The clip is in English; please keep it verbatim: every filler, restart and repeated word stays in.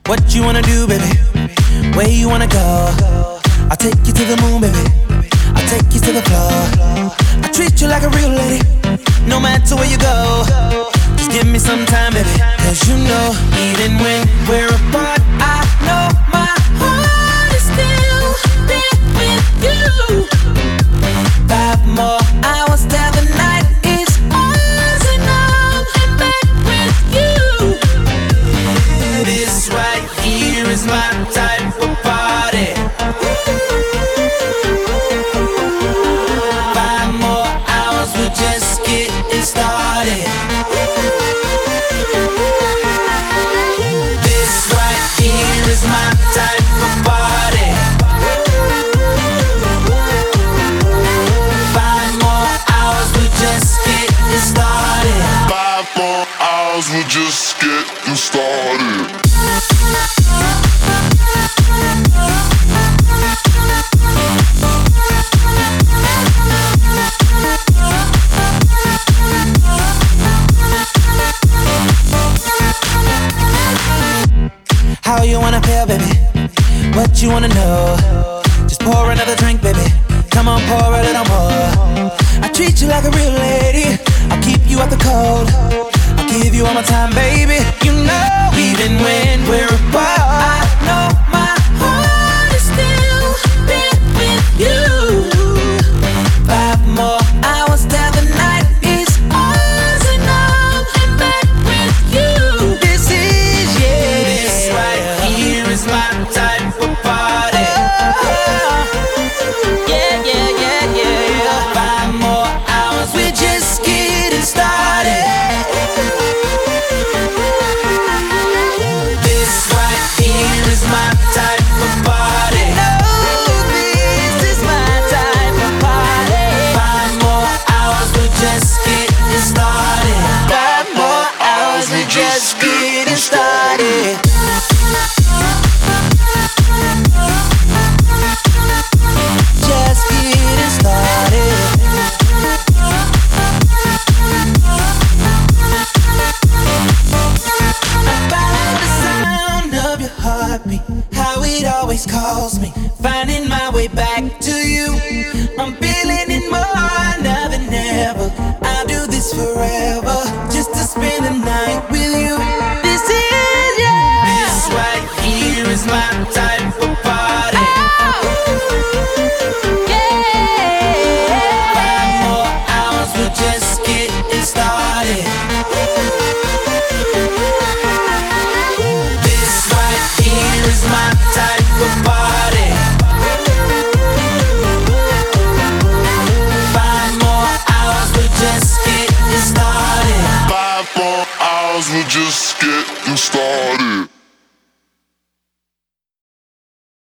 What you wanna do, baby? Where you wanna go? I'll take you to the moon, baby. I'll take you to the floor. I treat you like a real lady, no matter where you go. Just give me some time, baby. Cause you know, even when we're apart, I know my heart is still there with you. Five more hours till the night is ours, and I'm in bed with you. This right here is my type of party. Five more hours, we're just getting started. This right here is my type of party. Five more hours, we're just getting started. Five more hours, we're just getting started. How you wanna feel, baby? What you wanna know? Just pour another drink, baby. Come on, pour a little more. I treat you like a real lady. I'll keep you out the cold. I'll give you all my time, baby. You know, even when we're apart, I know my heart is still there with you. Five more hours till the night is ours, and I'm in bed with you. This is, yeah, this right here is my type of party. Yeah, yeah, yeah, yeah. Five more hours, we're just getting started. This right here is my type of party. No, this is my type of party. Five more hours, we're just getting started. Five more hours, we're just getting started. Just getting started. About the sound of your heartbeat, how it always calls me, finding my way back to you. I'm feeling it more now than ever. I'll do this forever, just to spend the night with you. This is, yeah, this right here is my type of party. Five more hours, we're just getting started. This right here is my type of party. Five more hours, we're just getting started. Five more hours, we're just getting started.